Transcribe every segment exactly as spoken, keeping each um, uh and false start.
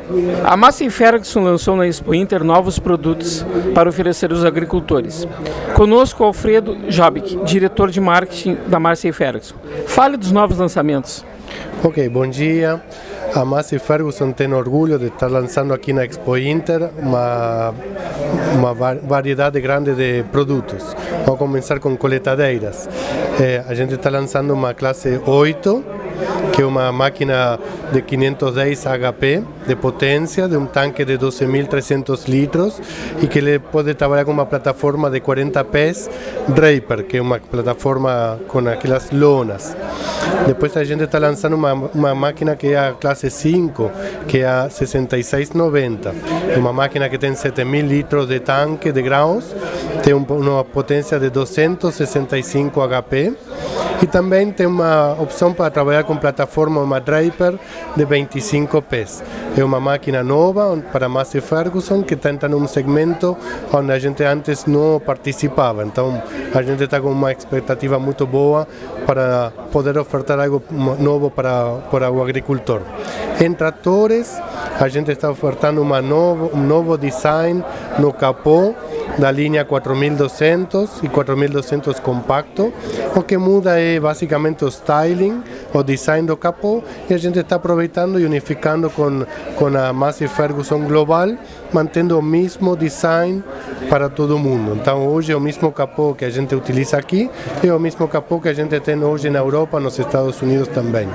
A Massey Ferguson lançou na Expo Inter novos produtos para oferecer aos agricultores. Conosco, Alfredo Jobic, diretor de marketing da Massey Ferguson. Fale dos novos lançamentos. Ok, bom dia. A Massey Ferguson tem orgulho de estar lançando aqui na Expo Inter uma, uma variedade grande de produtos. Vamos começar com coletadeiras. É, a gente está lançando uma classe oito, que é uma máquina de quinhentos e dez H P de potência, de um tanque de doze mil e trezentos litros e que ele pode trabalhar com uma plataforma de quarenta pés Draper, que é uma plataforma com aquelas lonas. Depois a gente está lançando uma, uma máquina que é a classe cinco, que é a sessenta e seis noventa. É uma máquina que tem sete mil litros de tanque de graus, tem um, uma potência de duzentos e sessenta e cinco H P e também tem uma opção para trabalhar com plataforma, uma Draper de vinte e cinco pés. É uma máquina nova para a Massey Ferguson que está entrando num segmento onde a gente antes não participava. Então a gente está com uma expectativa muito boa para poder ofertar algo novo para, para o agricultor. Em tratores, a gente está ofertando uma novo, um novo design no capô da linha quatro mil e duzentos e quatro mil e duzentos compacto. O que muda é basicamente o styling, o design do capô, e a gente está aproveitando e unificando com, com a Massey Ferguson Global, mantendo o mesmo design para todo mundo. Então hoje é o mesmo capô que a gente utiliza aqui e é o mesmo capô que a gente tem hoje na Europa, nos Estados Unidos também.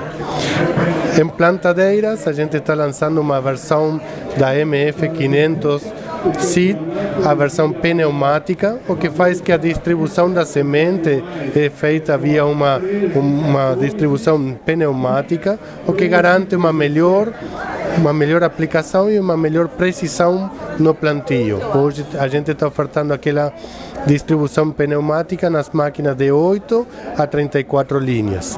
Em plantadeiras, a gente está lançando uma versão da M F quinhentos Seed, a versão pneumática, o que faz que a distribuição da semente é feita via uma, uma distribuição pneumática, o que garante uma melhor, uma melhor aplicação e uma melhor precisão no plantio. Hoje a gente está ofertando aquela distribuição pneumática nas máquinas de oito a trinta e quatro linhas.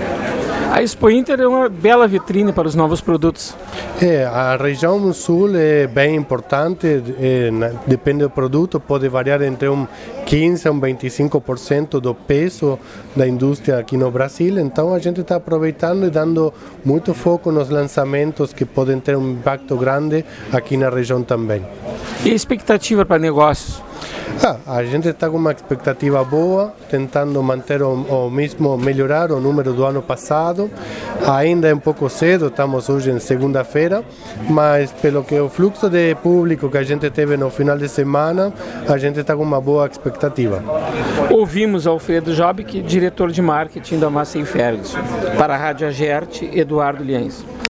A Expo Inter é uma bela vitrine para os novos produtos. É, a região sul é bem importante, é, depende do produto, pode variar entre um quinze a um vinte e cinco por cento do peso da indústria aqui no Brasil, então a gente está aproveitando e dando muito foco nos lançamentos que podem ter um impacto grande aqui na região também. E a expectativa para negócios? Ah, a gente está com uma expectativa boa, tentando manter o, o mesmo, melhorar o número do ano passado. Ainda é um pouco cedo, estamos hoje em segunda-feira, mas pelo que o fluxo de público que a gente teve no final de semana, a gente está com uma boa expectativa. Ouvimos Alfredo Jobic, diretor de marketing da Massey Ferguson. Para a Rádio Agerte, Eduardo Liens.